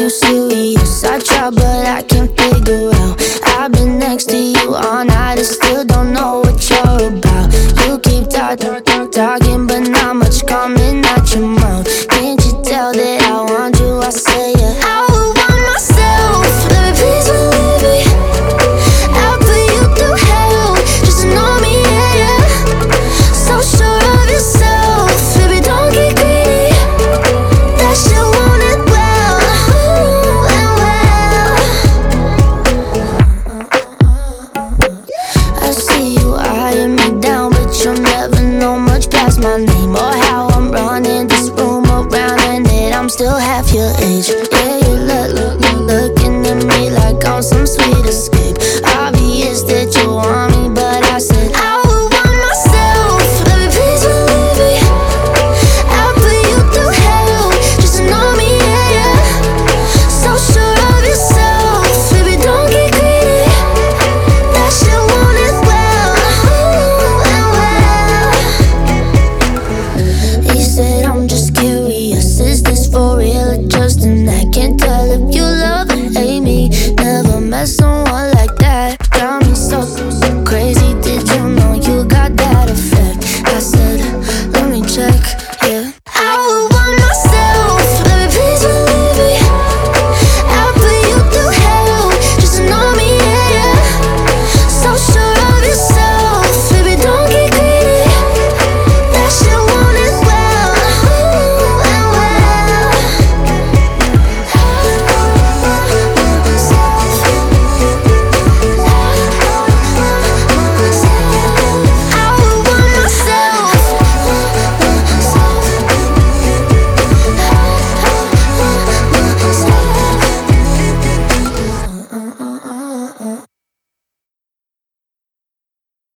you serious? I try but I can't figure out. I've been next to you all night and still don't know what you're about. You keep talking but not much coming out your mouth. Can't you tell that I want you? I say yeah. I would want myself, baby, please believe me. I'll put you through hell just to know me, yeah, yeah. So sure of yourself, baby, don't get greedy. That you want it well, ooh, and well. I see you eyeing me down, but you'll never know much past my name.